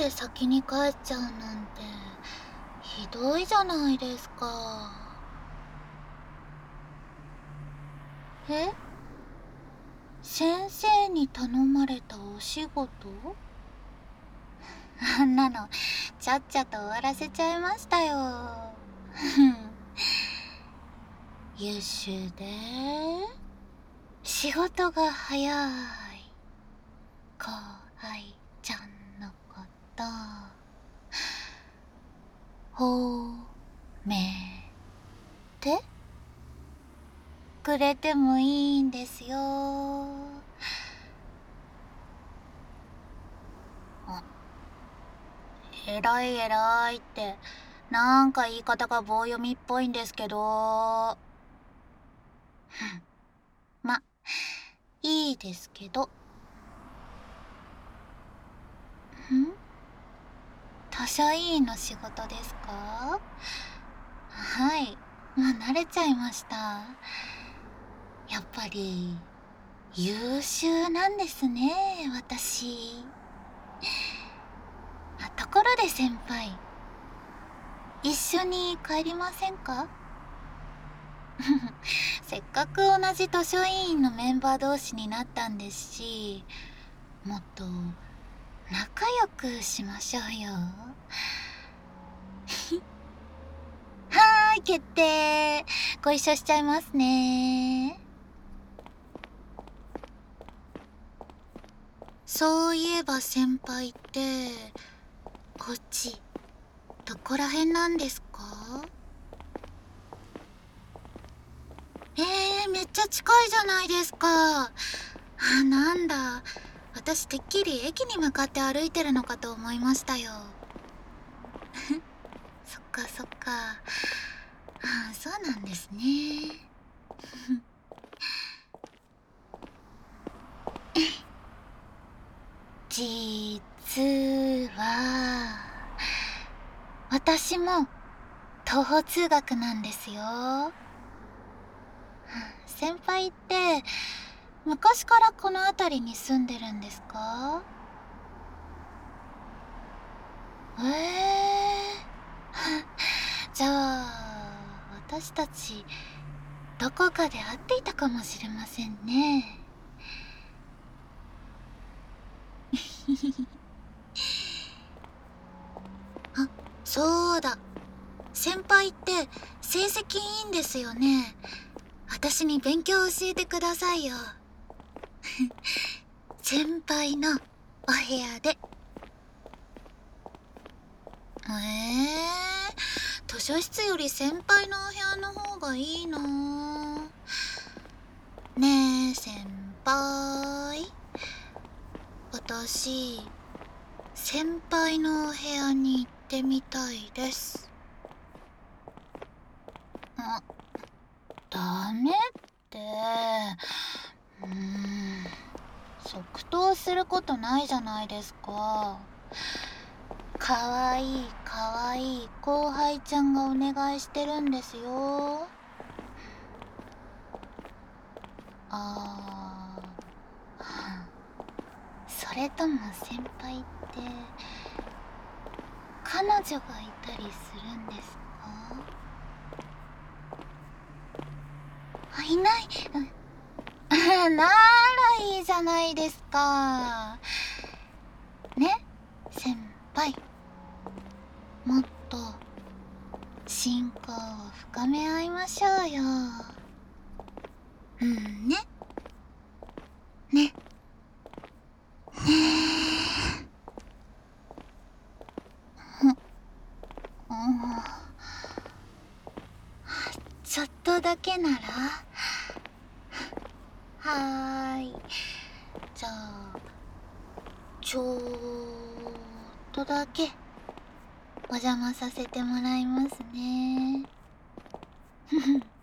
で先に帰っちゃうなんてひどいじゃないですか。え、先生に頼まれたお仕事？あんなのちゃっちゃと終わらせちゃいましたよ。優秀で仕事が早い後輩ちゃんのこと褒めてくれてもいいんですよ。あ、偉い偉いってなんか言い方が棒読みっぽいんですけど。ま、いいですけど。図書委員の仕事ですか？はい、もう慣れちゃいました。やっぱり優秀なんですね、私。ところで先輩、一緒に帰りませんか？せっかく同じ図書委員のメンバー同士になったんですし、もっと仲良くしましょうよ。はーい、決定。ご一緒しちゃいますね。そういえば先輩ってこっちどこら辺なんですか？めっちゃ近いじゃないですか。なんだ、私てっきり駅に向かって歩いてるのかと思いましたよ。そっかそっか。そうなんですね。実は私も徒歩通学なんですよ。先輩って昔からこの辺りに住んでるんですか？じゃあ私たちどこかで会っていたかもしれませんね。あ、そうだ。先輩って成績いいんですよね。私に勉強教えてくださいよ。先輩のお部屋で。図書室より先輩のお部屋の方がいいな。ねえ先輩、私先輩のお部屋に行ってみたいです。ダメって。即答することないじゃないですか。かわいいかわいい後輩ちゃんがお願いしてるんですよ。それとも先輩って彼女がいたりするんですか？いない。ならいいじゃないですか。ね、先輩。もっと親交を深め合いましょうよ。ね。ね。ちょっとだけなら。はーい。じゃあちょっとだけお邪魔させてもらいますね。